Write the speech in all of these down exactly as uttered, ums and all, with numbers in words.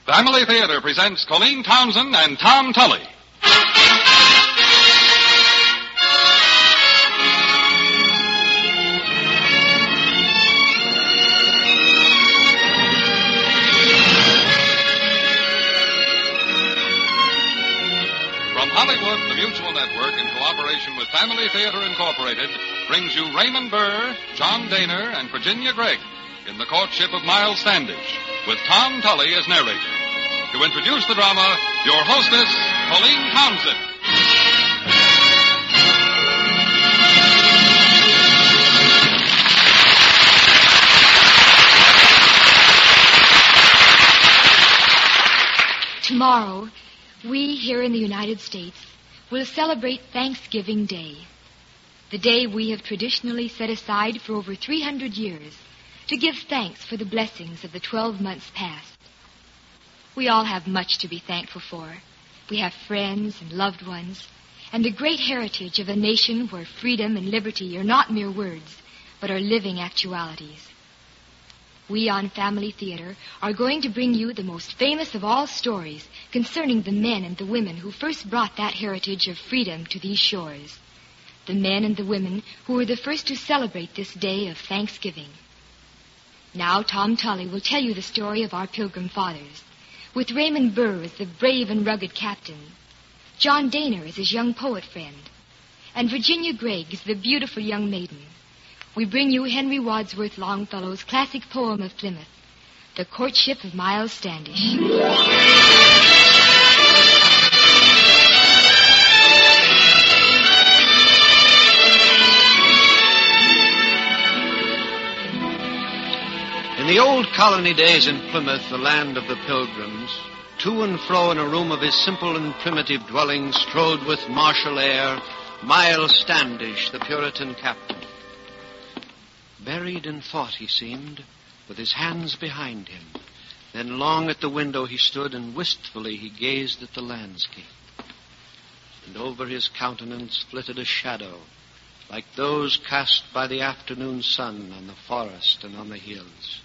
Family Theater presents Colleen Townsend and Tom Tully. From Hollywood, the Mutual Network, in cooperation with Family Theater Incorporated, brings you Raymond Burr, John Daner, and Virginia Gregg in The Courtship of Miles Standish, with Tom Tully as narrator. To introduce the drama, your hostess, Colleen Townsend. Tomorrow, we here in the United States will celebrate Thanksgiving Day, the day we have traditionally set aside for over three hundred years to give thanks for the blessings of the twelve months past. We all have much to be thankful for. We have friends and loved ones, and a great heritage of a nation where freedom and liberty are not mere words, but are living actualities. We on Family Theater are going to bring you the most famous of all stories concerning the men and the women who first brought that heritage of freedom to these shores. The men and the women who were the first to celebrate this day of Thanksgiving. Now Tom Tully will tell you the story of our Pilgrim Fathers, with Raymond Burr as the brave and rugged captain, John Daner as his young poet friend, and Virginia Gregg as the beautiful young maiden. We bring you Henry Wadsworth Longfellow's classic poem of Plymouth, The Courtship of Miles Standish. In the old colony days in Plymouth, the land of the Pilgrims, to and fro in a room of his simple and primitive dwelling strode with martial air Miles Standish, the Puritan captain. Buried in thought he seemed, with his hands behind him. Then long at the window he stood, and wistfully he gazed at the landscape. And over his countenance flitted a shadow, like those cast by the afternoon sun on the forest and on the hills.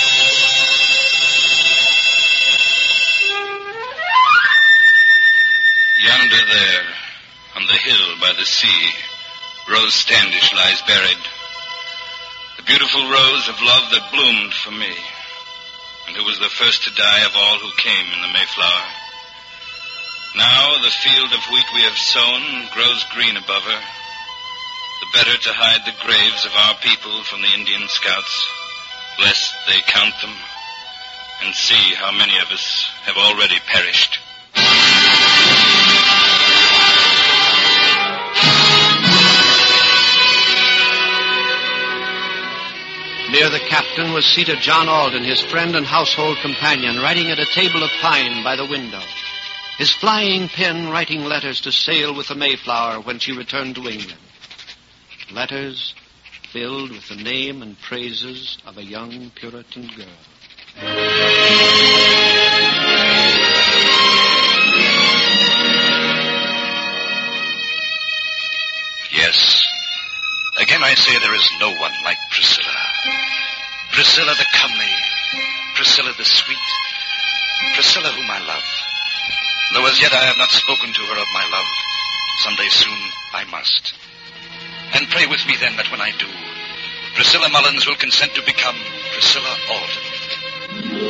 Yonder there, on the hill by the sea, Rose Standish lies buried. The beautiful rose of love that bloomed for me, and who was the first to die of all who came in the Mayflower. Now the field of wheat we have sown grows green above her, the better to hide the graves of our people from the Indian scouts, lest they count them and see how many of us have already perished. Near the captain was seated John Alden, his friend and household companion, writing at a table of pine by the window, his flying pen writing letters to sail with the Mayflower when she returned to England. Letters filled with the name and praises of a young Puritan girl. Yes, again I say there is no one like Priscilla. Priscilla the comely, Priscilla the sweet, Priscilla whom I love. Though as yet I have not spoken to her of my love, someday soon I must. And pray with me then that when I do, Priscilla Mullins will consent to become Priscilla Alden.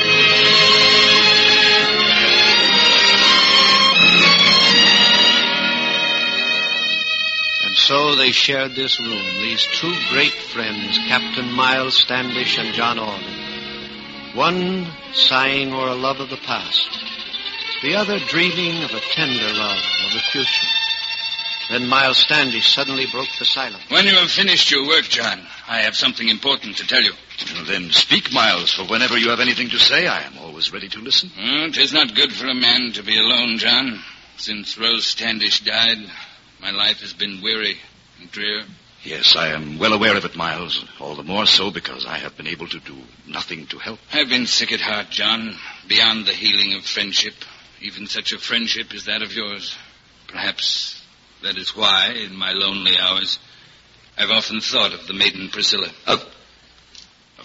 And so they shared this room, these two great friends, Captain Miles Standish and John Alden. One sighing o'er a love of the past, the other dreaming of a tender love of the future. Then Miles Standish suddenly broke the silence. When you have finished your work, John, I have something important to tell you. Then speak, Miles, for whenever you have anything to say, I am always ready to listen. Mm, it is not good for a man to be alone, John. Since Rose Standish died, my life has been weary and drear. Yes, I am well aware of it, Miles. All the more so because I have been able to do nothing to help. I've been sick at heart, John, beyond the healing of friendship. Even such a friendship as that of yours. Perhaps that is why, in my lonely hours, I've often thought of the maiden Priscilla. Of,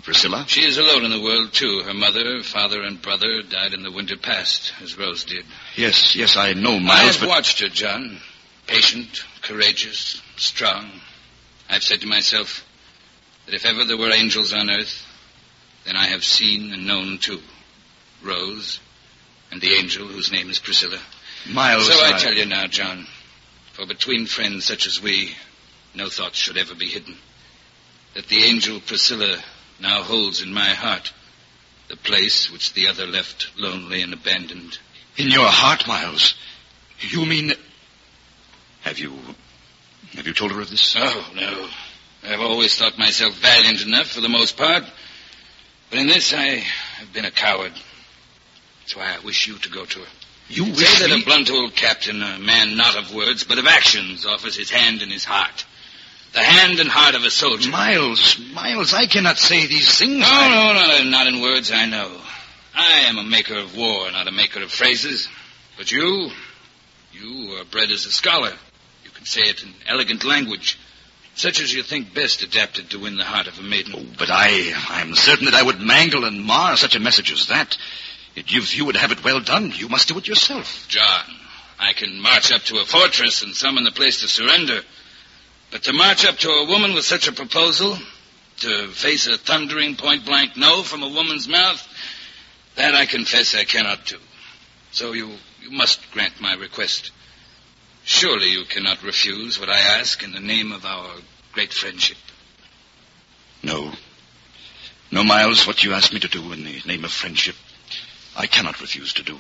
Priscilla? She is alone in the world, too. Her mother, father, and brother died in the winter past, as Rose did. Yes, yes, I know, Miles, I have but... watched her, John. Patient, courageous, strong. I've said to myself that if ever there were angels on earth, then I have seen and known two. Rose and the angel whose name is Priscilla. Miles, So I, I tell you now, John, for between friends such as we, no thoughts should ever be hidden. That the angel Priscilla now holds in my heart the place which the other left lonely and abandoned. In your heart, Miles? You mean... Have you... Have you told her of this? Oh, no. I've always thought myself valiant enough for the most part. But in this, I have been a coward. That's why I wish you to go to her. You Say wish that me... a blunt old captain, a man not of words, but of actions, offers his hand and his heart. The hand and heart of a soldier. Miles, Miles, I cannot say these things. No, I... no, not, not in words, I know. I am a maker of war, not a maker of phrases. But you, you are bred as a scholar. You can say it in elegant language, such as you think best adapted to win the heart of a maiden. Oh, but I, I'm certain that I would mangle and mar such a message as that. If you would have it well done, you must do it yourself. John, I can march up to a fortress and summon the place to surrender. But to march up to a woman with such a proposal, to face a thundering point-blank no from a woman's mouth, that I confess I cannot do. So you, you must grant my request. Surely you cannot refuse what I ask in the name of our great friendship. No. No, Miles, what you ask me to do in the name of friendship, I cannot refuse to do.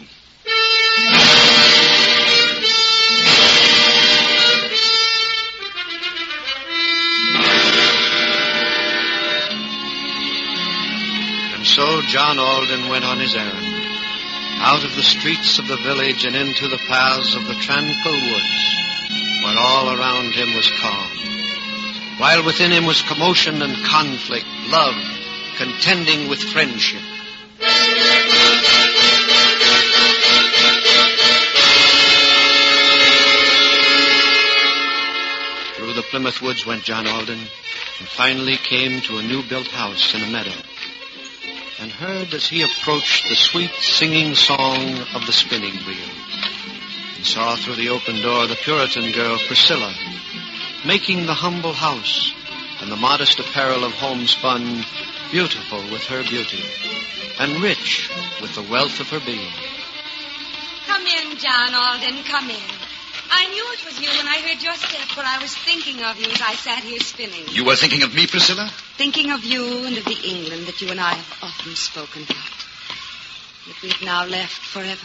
And so John Alden went on his errand, out of the streets of the village and into the paths of the tranquil woods, where all around him was calm, while within him was commotion and conflict, love contending with friendship. Through the Plymouth woods went John Alden, and finally came to a new-built house in a meadow, and heard as he approached the sweet singing song of the spinning wheel, and saw through the open door the Puritan girl Priscilla, making the humble house and the modest apparel of homespun beautiful with her beauty, and rich with the wealth of her being. Come in, John Alden, come in. I knew it was you when I heard your step, for I was thinking of you as I sat here spinning. You were thinking of me, Priscilla? Thinking of you and of the England that you and I have often spoken about. That we've now left forever.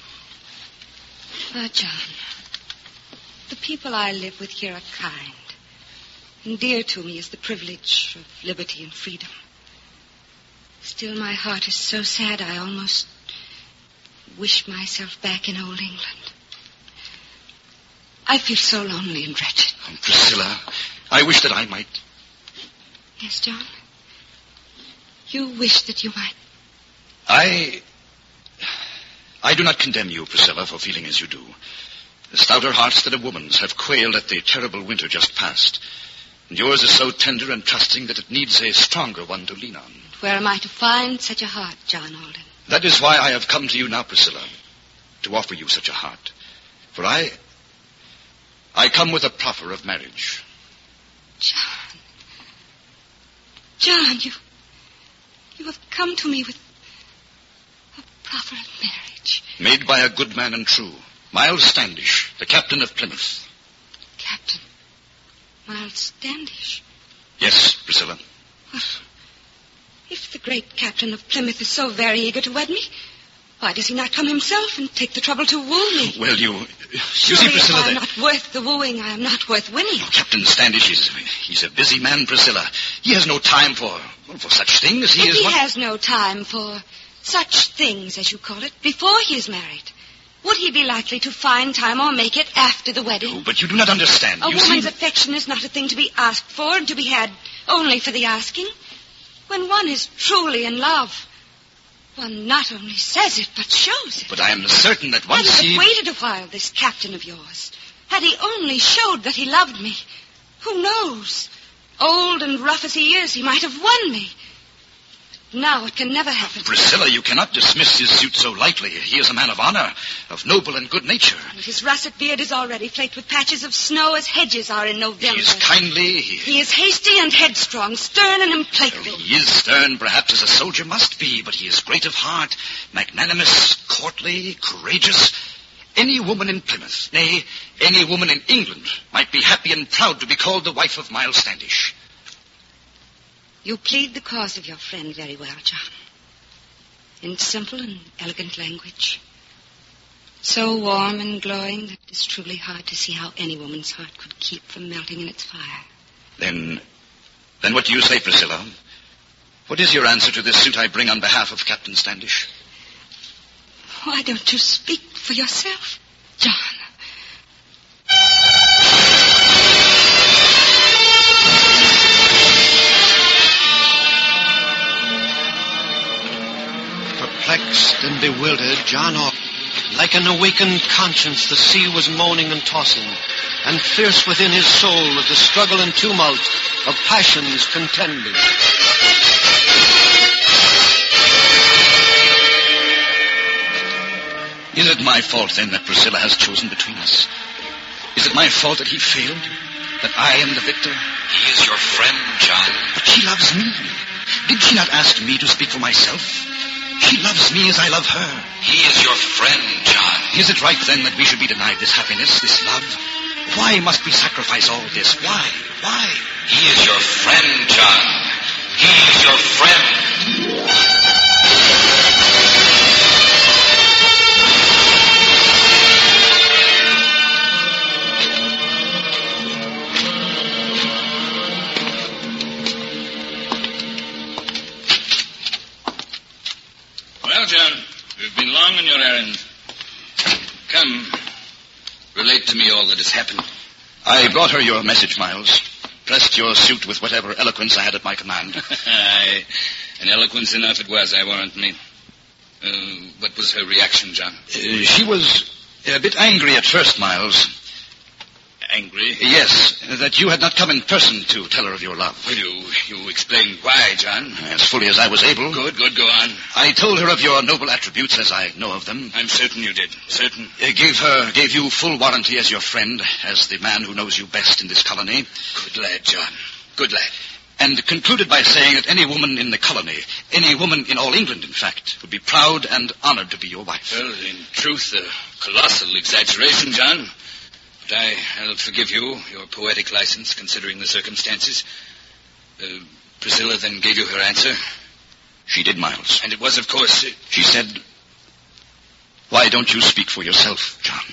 Ah, John, the people I live with here are kind. And dear to me is the privilege of liberty and freedom. Still, my heart is so sad I almost wish myself back in old England. I feel so lonely and wretched. Oh, Priscilla, I wish that I might. Yes, John? You wish that you might. I... I do not condemn you, Priscilla, for feeling as you do. The stouter hearts than a woman's have quailed at the terrible winter just past. And yours is so tender and trusting that it needs a stronger one to lean on. Where am I to find such a heart, John Alden? That is why I have come to you now, Priscilla, to offer you such a heart. For I... I come with a proffer of marriage. John. John, you... You have come to me with a proffer of marriage. Made by a good man and true, Miles Standish, the captain of Plymouth. Captain Miles Standish? Yes, Priscilla. Well, if the great captain of Plymouth is so very eager to wed me, why does he not come himself and take the trouble to woo me? Well, you... You Surely see, Priscilla... if I am that... not worth the wooing, I am not worth winning. Oh, Captain Standish is... He's a busy man, Priscilla. He has no time for... Well, for such things. He If is he one... has no time for such things, as you call it, before he is married, would he be likely to find time or make it after the wedding? Oh, but you do not understand. A you woman's see... affection is not a thing to be asked for and to be had only for the asking. When one is truly in love, one not only says it, but shows it. But I am certain that once Had he he... but waited a while, this captain of yours, had he only showed that he loved me, who knows? Old and rough as he is, he might have won me. Now it can never happen. Priscilla, you cannot dismiss his suit so lightly. He is a man of honor, of noble and good nature. And his russet beard is already flaked with patches of snow as hedges are in November. He is kindly. He is hasty and headstrong, stern and implacable. He is stern, perhaps, as a soldier must be, but he is great of heart, magnanimous, courtly, courageous. Any woman in Plymouth, nay, any woman in England, might be happy and proud to be called the wife of Miles Standish. You plead the cause of your friend very well, John. In simple and elegant language. So warm and glowing that it is truly hard to see how any woman's heart could keep from melting in its fire. Then, then what do you say, Priscilla? What is your answer to this suit I bring on behalf of Captain Standish? Why don't you speak for yourself, John? Perplexed and bewildered, John Orr, like an awakened conscience, the sea was moaning and tossing, and fierce within his soul was the struggle and tumult of passions contending. Is it my fault, then, that Priscilla has chosen between us? Is it my fault that he failed? That I am the victor? He is your friend, John. But she loves me. Did she not ask me to speak for myself? She loves me as I love her. He is your friend, John. Is it right, then, that we should be denied this happiness, this love? Why must we sacrifice all this? Why? Why? He is your friend, John. He is your friend. Well, John, you've been long on your errand. Come, relate to me all that has happened. I brought her your message, Miles. Pressed your suit with whatever eloquence I had at my command. Aye, and eloquence enough it was, I warrant me. Uh, what was her reaction, John? Uh, she was a bit angry at first, Miles. Angry? Yes, that you had not come in person to tell her of your love. Well, you, you explained why, John. As fully as I was able. Good, good, go on. I told her of your noble attributes as I know of them. I'm certain you did, certain. Uh, gave her, gave you full warranty as your friend, as the man who knows you best in this colony. Good lad, John, good lad. And concluded by saying that any woman in the colony, any woman in all England, in fact, would be proud and honored to be your wife. Well, in truth, a colossal exaggeration, John. But I, I'll forgive you your poetic license, considering the circumstances. Uh, Priscilla then gave you her answer? She did, Miles. And it was, of course... Uh, she said, why don't you speak for yourself, John?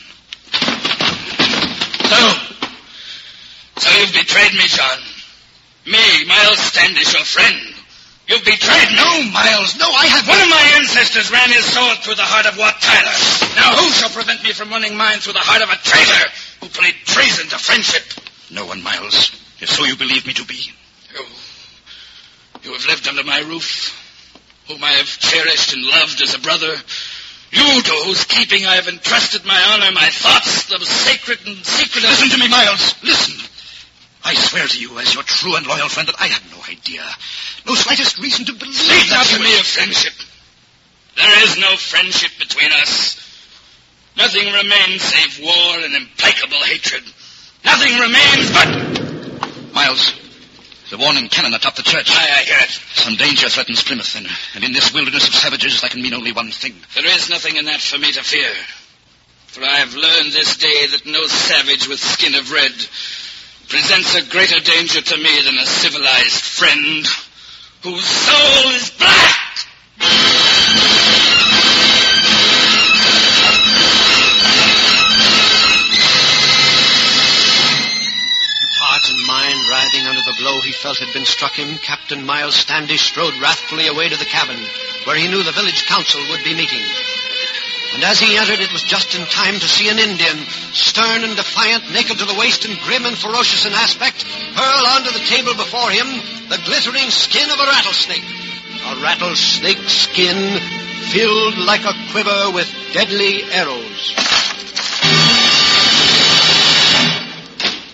So, so you've betrayed me, John. Me, Miles Standish, your friend. You've betrayed me. No, Miles, no, I have... One of my ancestors ran his sword through the heart of Wat Tyler. Now who shall prevent me from running mine through the heart of a traitor who played treason to friendship? No one, Miles, if so you believe me to be. You, you have lived under my roof, whom I have cherished and loved as a brother. You to whose keeping I have entrusted my honor, my thoughts, the sacred and secret... Listen to me, Miles, listen. I swear to you, as your true and loyal friend, that I had no idea, no slightest reason to believe Speak that... not to me of friendship. There is no friendship between us. Nothing remains save war and implacable hatred. Nothing remains but... Miles, the warning cannon atop the church. Aye, I hear it. Some danger threatens Plymouth, and, and in this wilderness of savages, that can mean only one thing. There is nothing in that for me to fear. For I have learned this day that no savage with skin of red presents a greater danger to me than a civilized friend whose soul is black. Heart and mind writhing under the blow he felt had been struck him, Captain Miles Standish strode wrathfully away to the cabin, where he knew the village council would be meeting. And as he entered, it was just in time to see an Indian, stern and defiant, naked to the waist and grim and ferocious in aspect, hurl onto the table before him the glittering skin of a rattlesnake. A rattlesnake skin filled like a quiver with deadly arrows.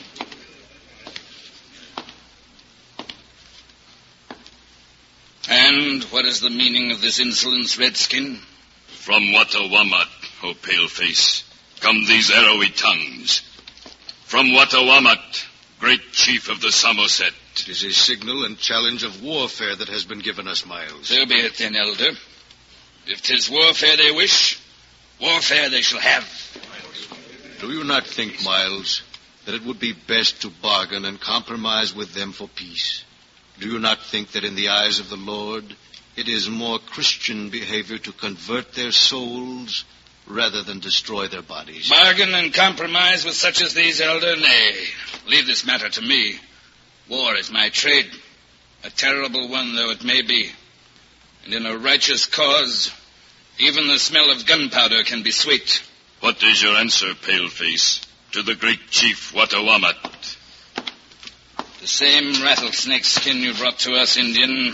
And understand what is the meaning of this insolence, Redskin? From Watawamat, O paleface, come these arrowy tongues. From Watawamat, great chief of the Samoset. It is a signal and challenge of warfare that has been given us, Miles. So be it then, Elder. If 'tis warfare they wish, warfare they shall have. Do you not think, Miles, that it would be best to bargain and compromise with them for peace? Do you not think that in the eyes of the Lord, it is more Christian behavior to convert their souls rather than destroy their bodies? Bargain and compromise with such as these, Elder? Nay, leave this matter to me. War is my trade, a terrible one though it may be. And in a righteous cause, even the smell of gunpowder can be sweet. What is your answer, paleface, to the great chief Watawamat? The same rattlesnake skin you brought to us, Indian.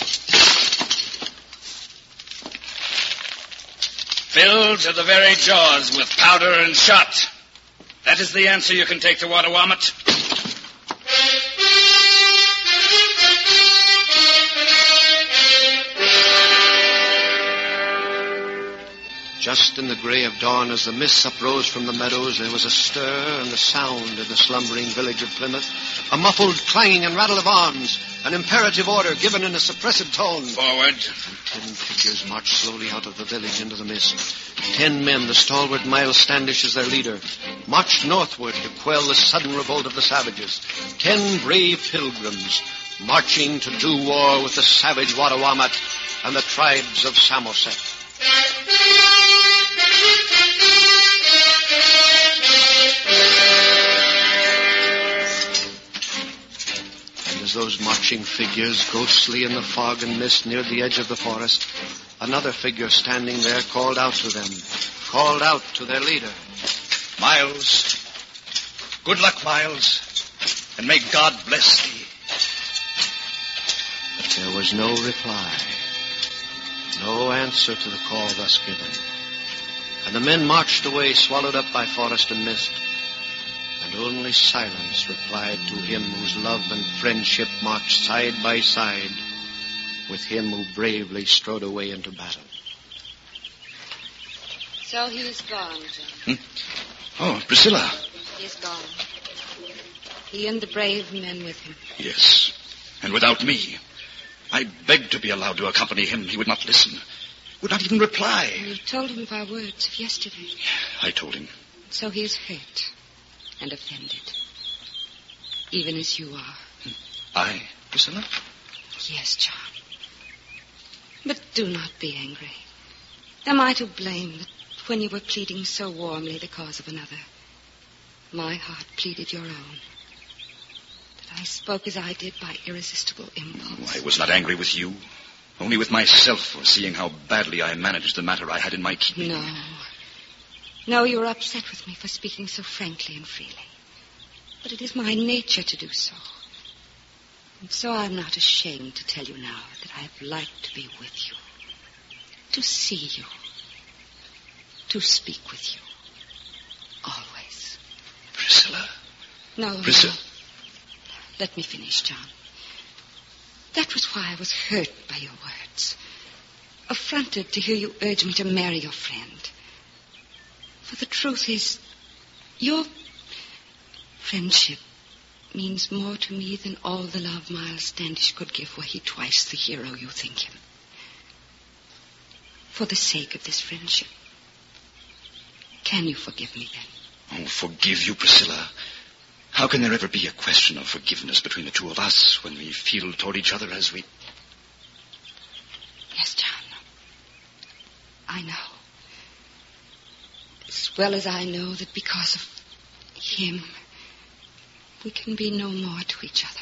Filled to the very jaws with powder and shot. That is the answer you can take to Watawamat. Just in the gray of dawn, as the mists uprose from the meadows, there was a stir and a sound in the slumbering village of Plymouth. A muffled clanging and rattle of arms. An imperative order given in a suppressed tone. Forward. And ten figures marched slowly out of the village into the mist. Ten men, the stalwart Miles Standish as their leader, marched northward to quell the sudden revolt of the savages. Ten brave pilgrims, marching to do war with the savage Watawamat and the tribes of Samoset. As those marching figures, ghostly in the fog and mist, neared the edge of the forest, another figure standing there called out to them, called out to their leader. Miles. Good luck, Miles. And may God bless thee. But there was no reply, no answer to the call thus given. And the men marched away, swallowed up by forest and mist. And only silence replied to him whose love and friendship marched side by side with him who bravely strode away into battle. So he is gone, John. Hmm? Oh, Priscilla. He is gone. He and the brave men with him. Yes, and without me. I begged to be allowed to accompany him. He would not listen, would not even reply. You told him of our words of yesterday. I told him. So he is hurt and offended, even as you are. I, Priscilla? Yes, John. But do not be angry. Am I to blame that when you were pleading so warmly the cause of another, my heart pleaded your own? That I spoke as I did by irresistible impulse? I was not angry with you, only with myself for seeing how badly I managed the matter I had in my keeping. No. No, you were upset with me for speaking so frankly and freely. But it is my nature to do so. And so I'm not ashamed to tell you now that I've liked to be with you, to see you, to speak with you, always. Priscilla? No, Priscilla. no. Let me finish, John. That was why I was hurt by your words, affronted to hear you urge me to marry your friend. For the truth is, your friendship means more to me than all the love Miles Standish could give were he twice the hero you think him. For the sake of this friendship, can you forgive me then? Oh, forgive you, Priscilla. How can there ever be a question of forgiveness between the two of us when we feel toward each other as we... Yes, John. I know. As well as I know that because of him, we can be no more to each other.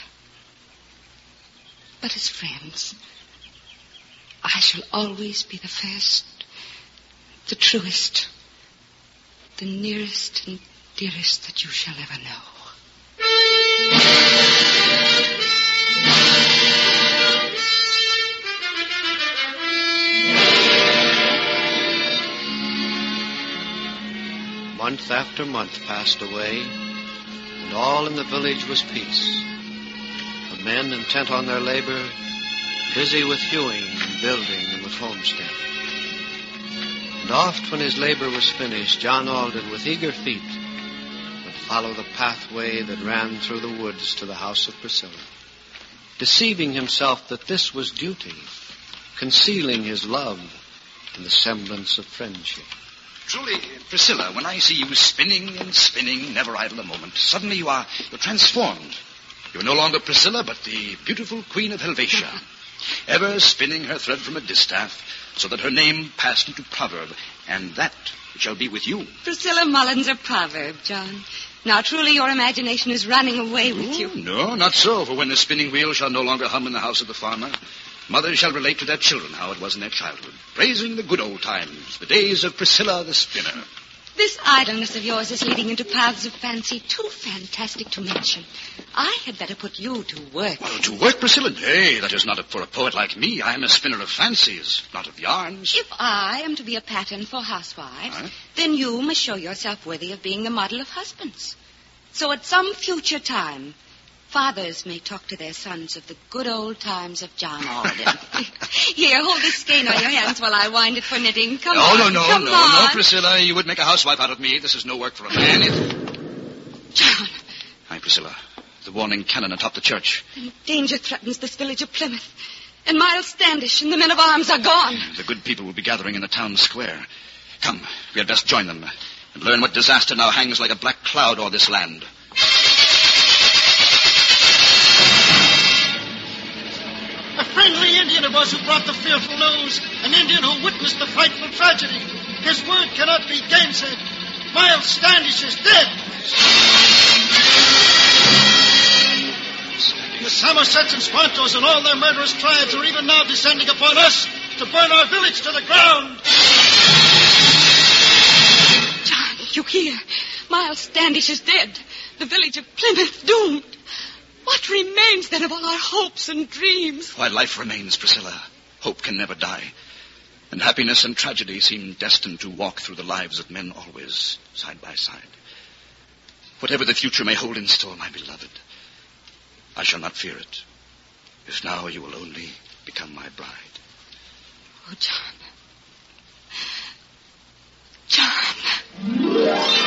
But as friends, I shall always be the first, the truest, the nearest and dearest that you shall ever know. Month after month passed away, and all in the village was peace. The men intent on their labor, busy with hewing and building and with homesteading. And oft when his labor was finished, John Alden, with eager feet, would follow the pathway that ran through the woods to the house of Priscilla, deceiving himself that this was duty, concealing his love in the semblance of friendship. Truly, Priscilla, when I see you spinning and spinning, never idle a moment, suddenly you are you're transformed. You're no longer Priscilla, but the beautiful Queen of Helvetia, ever spinning her thread from a distaff, so that her name passed into proverb, and that it shall be with you. Priscilla Mullins, a proverb, John. Now, truly, your imagination is running away with Oh, you. no, not so, for when the spinning wheel shall no longer hum in the house of the farmer, mothers shall relate to their children how it was in their childhood, praising the good old times, the days of Priscilla the spinner. This idleness of yours is leading into paths of fancy too fantastic to mention. I had better put you to work. Well, to work, Priscilla? Nay, that is not for a poet like me. I am a spinner of fancies, not of yarns. If I am to be a pattern for housewives, Huh? then you must show yourself worthy of being the model of husbands. So at some future time, fathers may talk to their sons of the good old times of John Alden. Here, hold this skein on your hands while I wind it for knitting. Come no, on. no, no, come no, on. no, Priscilla. You would make a housewife out of me. This is no work for a man. It... John, Hi, Priscilla. The warning cannon atop the church. danger threatens this village of Plymouth. And Miles Standish and the men of arms are gone. The good people will be gathering in the town square. Come, we had best join them and learn what disaster now hangs like a black cloud o'er this land. A friendly Indian it was who brought the fearful news. An Indian who witnessed the frightful tragedy. His word cannot be gainsaid. Miles Standish is dead. The Somersets and Squantos and all their murderous tribes are even now descending upon us to burn our village to the ground. John, you hear? Miles Standish is dead. The village of Plymouth doomed. What remains then of all our hopes and dreams? While life remains, Priscilla, hope can never die. And happiness and tragedy seem destined to walk through the lives of men always, side by side. Whatever the future may hold in store, my beloved, I shall not fear it, if now you will only become my bride. Oh, John. John.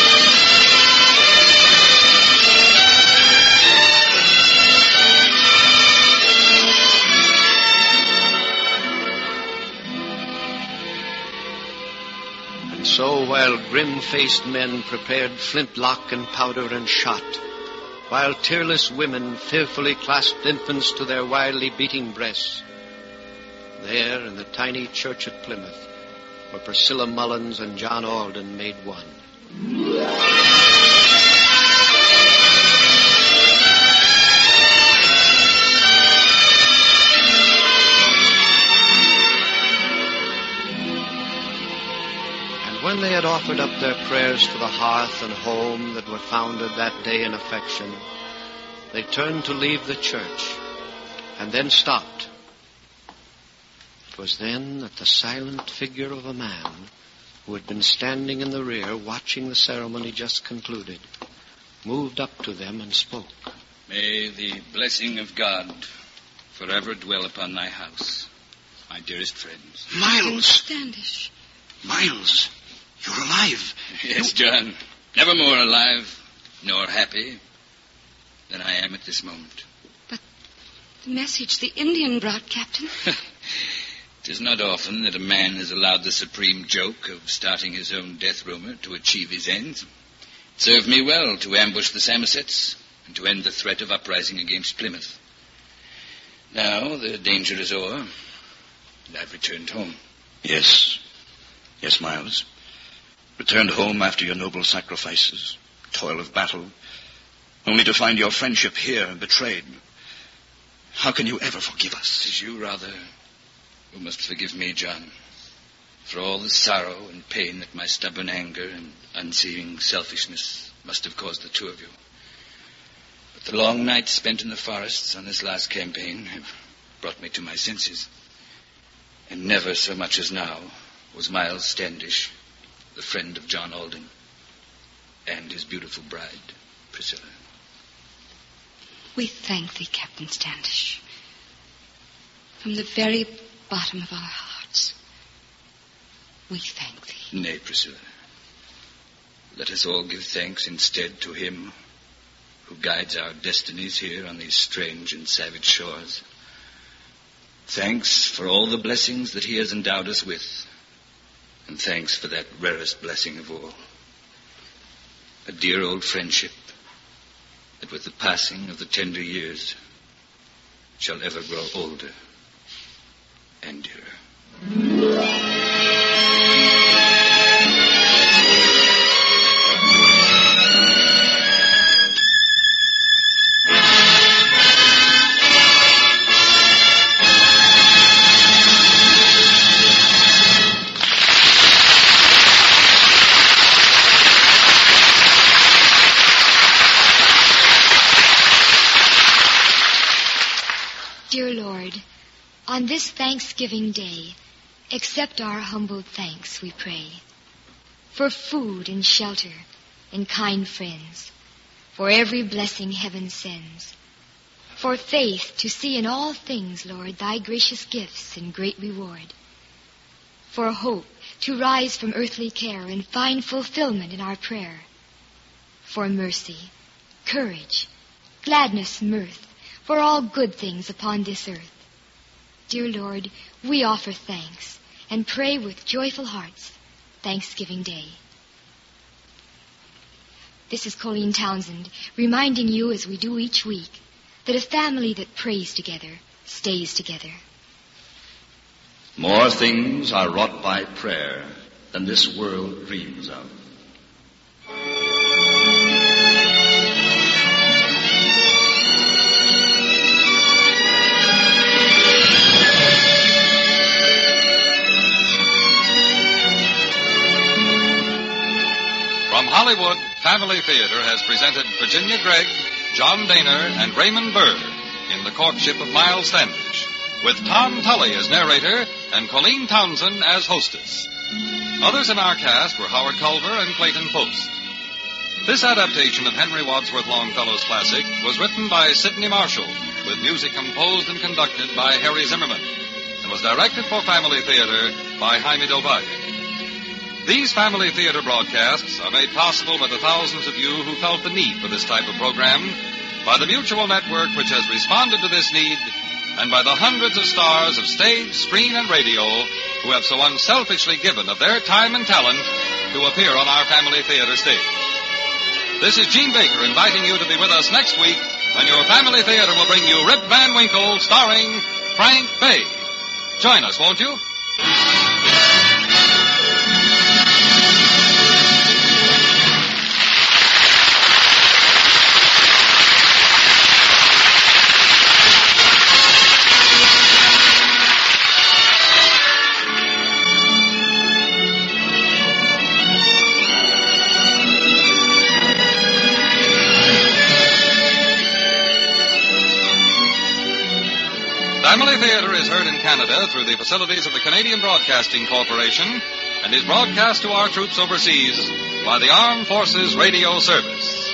And so, while grim-faced men prepared flintlock and powder and shot, while tearless women fearfully clasped infants to their wildly beating breasts, there in the tiny church at Plymouth were Priscilla Mullins and John Alden made one. And when they had offered up their prayers for the hearth and home that were founded that day in affection, they turned to leave the church and then stopped. It was then that the silent figure of a man who had been standing in the rear watching the ceremony just concluded moved up to them and spoke. May the blessing of God forever dwell upon thy house, my dearest friends. Miles! Standish. Miles! You're alive. Yes, John. Never more alive, nor happy, than I am at this moment. But the message the Indian brought, Captain. It is not often that a man is allowed the supreme joke of starting his own death rumor to achieve his ends. It served me well to ambush the Somersets and to end the threat of uprising against Plymouth. Now the danger is o'er, and I've returned home. Yes. Yes, Miles. Returned home after your noble sacrifices, toil of battle, only to find your friendship here betrayed. How can you ever forgive us? It is you, rather, who must forgive me, John, for all the sorrow and pain that my stubborn anger and unseeing selfishness must have caused the two of you. But the long nights spent in the forests on this last campaign have brought me to my senses. And never so much as now was Miles Standish the friend of John Alden and his beautiful bride, Priscilla. We thank thee, Captain Standish. From the very bottom of our hearts, we thank thee. Nay, Priscilla. Let us all give thanks instead to him who guides our destinies here on these strange and savage shores. Thanks for all the blessings that he has endowed us with, and thanks for that rarest blessing of all, a dear old friendship that with the passing of the tender years shall ever grow older and dearer. Dear Lord, on this Thanksgiving Day, accept our humbled thanks, we pray, for food and shelter and kind friends, for every blessing heaven sends, for faith to see in all things, Lord, thy gracious gifts and great reward, for hope to rise from earthly care and find fulfillment in our prayer, for mercy, courage, gladness, mirth, for all good things upon this earth. Dear Lord, we offer thanks and pray with joyful hearts, Thanksgiving Day. This is Colleen Townsend, reminding you, as we do each week, that a family that prays together stays together. More things are wrought by prayer than this world dreams of. From Hollywood, Family Theater has presented Virginia Gregg, John Daner, and Raymond Burr in The Courtship of Miles Standish, with Tom Tully as narrator and Colleen Townsend as hostess. Others in our cast were Howard Culver and Clayton Post. This adaptation of Henry Wadsworth Longfellow's classic was written by Sidney Marshall, with music composed and conducted by Harry Zimmerman, and was directed for Family Theater by Jaime Del Valle. These Family Theater broadcasts are made possible by the thousands of you who felt the need for this type of program, by the Mutual Network which has responded to this need, and by the hundreds of stars of stage, screen, and radio who have so unselfishly given of their time and talent to appear on our Family Theater stage. This is Gene Baker inviting you to be with us next week when your Family Theater will bring you Rip Van Winkle starring Frank Bay. Join us, won't you? Family Theater is heard in Canada through the facilities of the Canadian Broadcasting Corporation and is broadcast to our troops overseas by the Armed Forces Radio Service.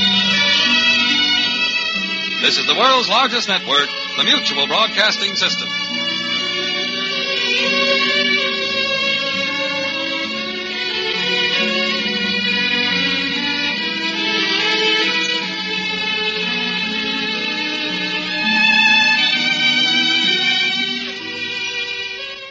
This is the world's largest network, the Mutual Broadcasting System.